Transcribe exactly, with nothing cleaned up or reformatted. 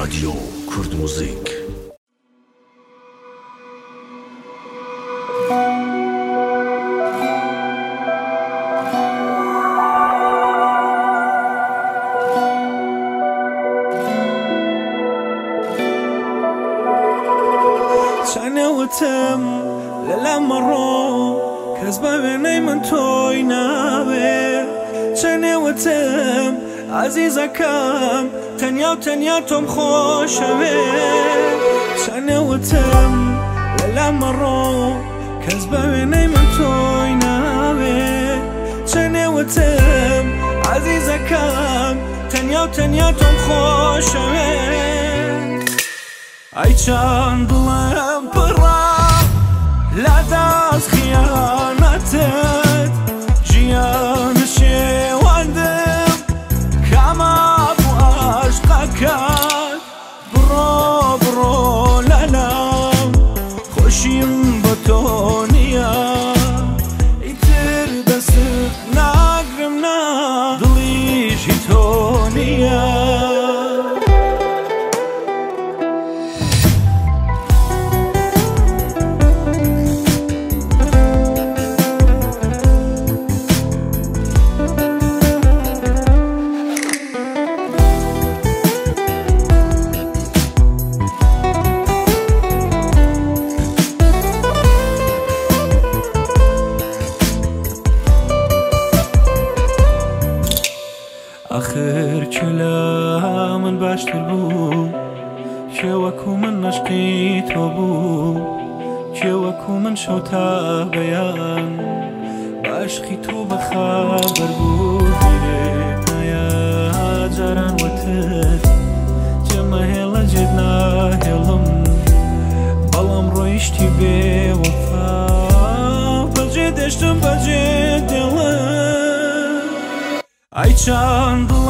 رادیو کورد موزیک. چنوتم للمرو كذبني من توي نابه چنوتم عزيزكم تنيا وتنيا توم خوشوه چنوتم للمرو كذبني من توي نابه چنوتم عزيزكم تنيا وتنيا توم خوشوه أي چند دلم برام لداز خیانتت جیان شێواندم کاما بۆ عاشقەکەت بڕۆ بڕۆ لەلام خۆشیم بۆ تۆ نییە ئیتر دەست ناگرم نا دڵیشی تۆ نییە آخر چلا من باشتر بو چه وکو من نشقی تو بو چه وکو من شوتا بیان عشقی تو بخبر بو دیره نیا جاران وتر جمع هلا جدنا هلم بلام رویشتی به وفا بجه دشتم بجه دلم أي چند